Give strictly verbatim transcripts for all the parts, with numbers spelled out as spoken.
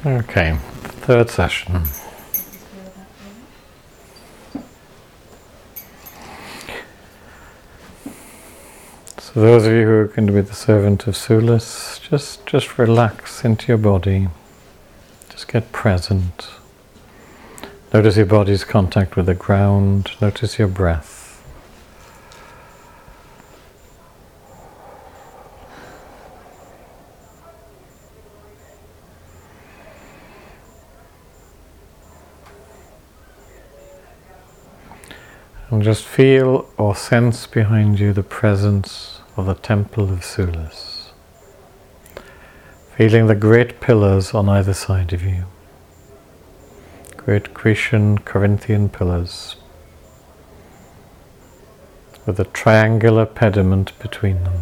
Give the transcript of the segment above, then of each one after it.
Okay, third session. So those of you who are going to be the servant of Sulis, just, just relax into your body. Just get present. Notice your body's contact with the ground. Notice your breath. And just feel or sense behind you the presence of the Temple of Sulis. Feeling the great pillars on either side of you. Great Grecian Corinthian pillars with a triangular pediment between them.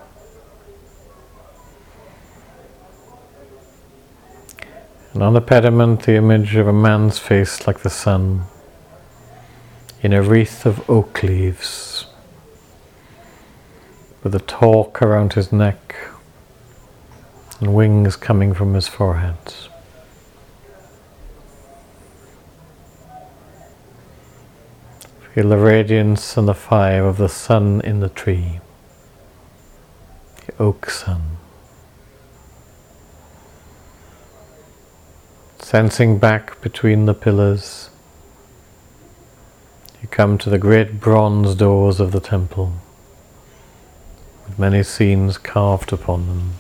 And on the pediment the image of a man's face like the sun, in a wreath of oak leaves, with a torque around his neck and wings coming from his forehead. Feel the radiance and the fire of the sun in the tree, the oak sun. Sensing back between the pillars, you come to the great bronze doors of the temple, with many scenes carved upon them.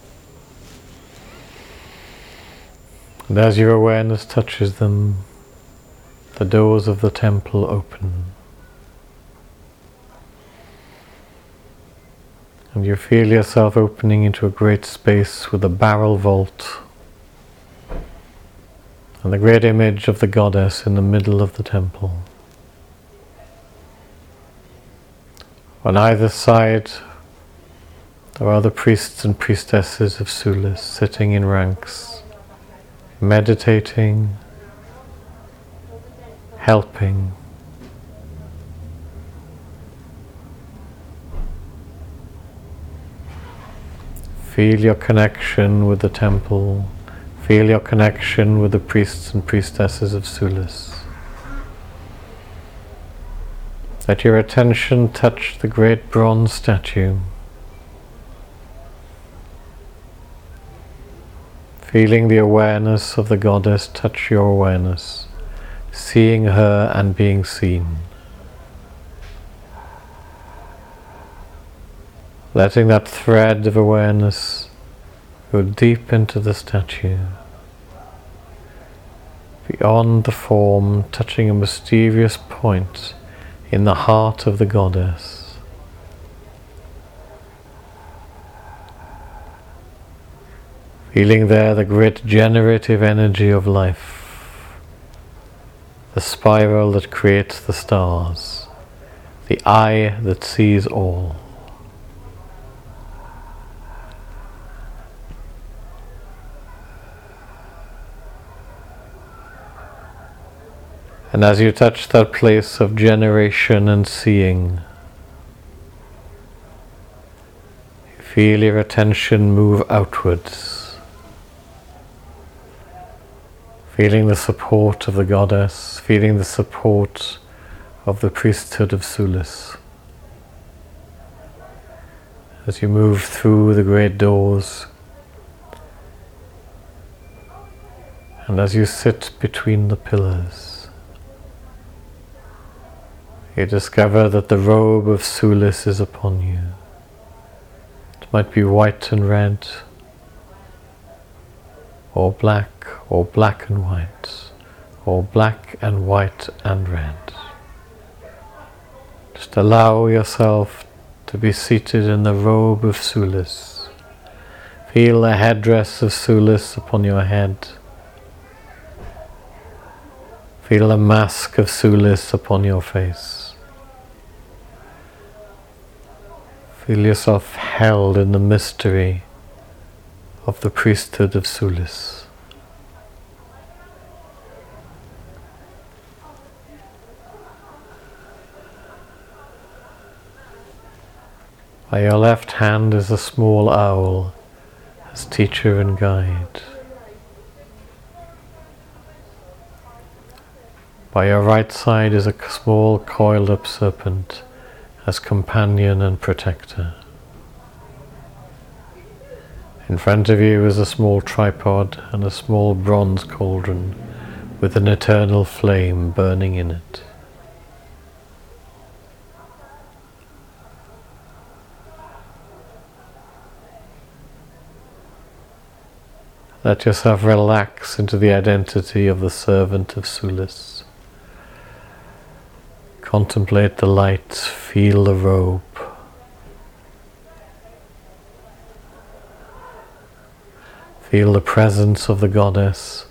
And as your awareness touches them, the doors of the temple open. And you feel yourself opening into a great space with a barrel vault and the great image of the goddess in the middle of the temple. On either side there are the priests and priestesses of Sulis sitting in ranks, meditating, helping. Feel your connection with the temple, feel your connection with the priests and priestesses of Sulis. Let your attention touch the great bronze statue, feeling the awareness of the goddess touch your awareness, seeing her and being seen. Letting that thread of awareness go deep into the statue, beyond the form, touching a mysterious point in the heart of the goddess. Feeling there the great generative energy of life, the spiral that creates the stars, the eye that sees all. And as you touch that place of generation and seeing, you feel your attention move outwards, feeling the support of the goddess, feeling the support of the priesthood of Sulis. As you move through the great doors, and as you sit between the pillars, you discover that the robe of Sulis is upon you. It might be white and red, or black, or black and white, or black and white and red. Just allow yourself to be seated in the robe of Sulis. Feel the headdress of Sulis upon your head. Feel the mask of Sulis upon your face. Feel yourself held in the mystery of the priesthood of Sulis. By your left hand is a small owl as teacher and guide. By your right side is a small coiled up serpent as companion and protector. In front of you is a small tripod and a small bronze cauldron with an eternal flame burning in it. Let yourself relax into the identity of the servant of Sulis. Contemplate the light, feel the robe. Feel the presence of the goddess.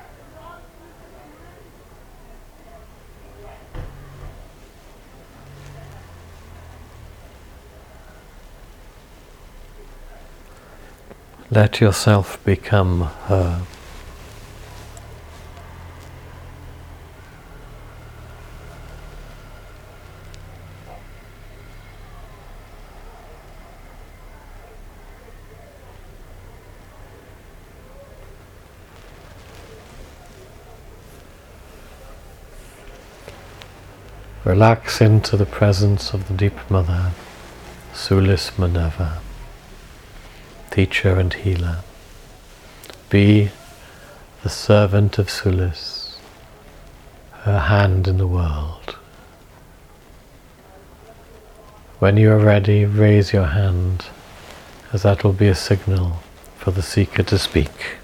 Let yourself become her. Relax into the presence of the Deep Mother, Sulis Minerva, teacher and healer. Be the servant of Sulis, her hand in the world. When you are ready, raise your hand, as that will be a signal for the seeker to speak.